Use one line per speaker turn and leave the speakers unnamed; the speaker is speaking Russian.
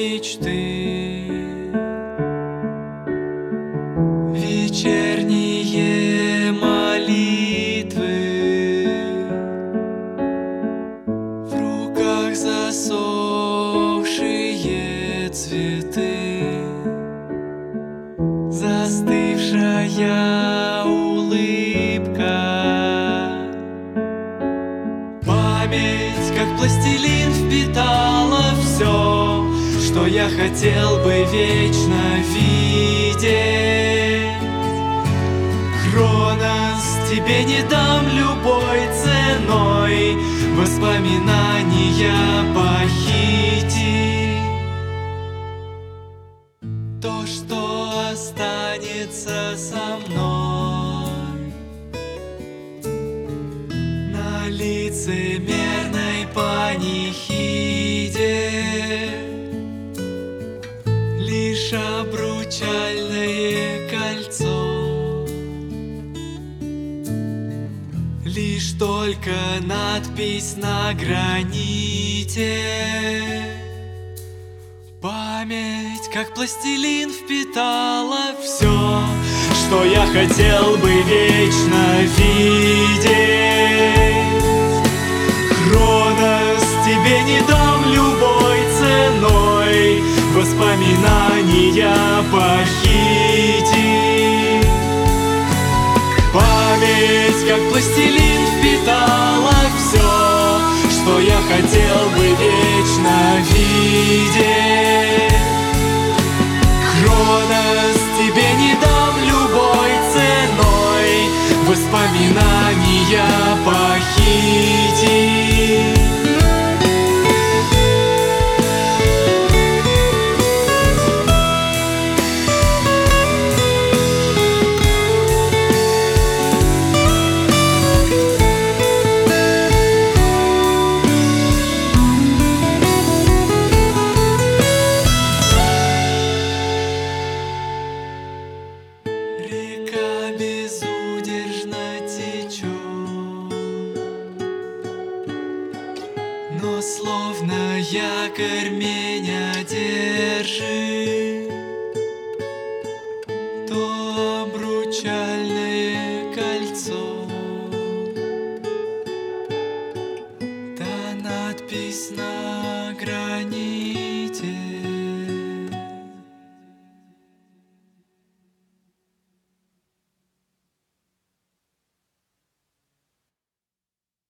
мечты. Вечерние молитвы, в руках засохшие цветы, застывшая улыбка. Память, как пластилин, впитала все, что я хотел бы вечно видеть. Хронос, тебе не дам любой ценой воспоминания похитить. То, что останется со мной на лицемерной панихиде, лишь обручальное кольцо, лишь только надпись на граните. Память, как пластилин, впитала все, что я хотел бы вечно видеть. Хронос, тебе не дам любой ценой воспоминания похитить. Память, как пластилин, впитала все, что я хотел бы вечно видеть. Хронос, тебе не дам любой ценой воспоминания похитить. Река безудержно течет, но словно якорь меня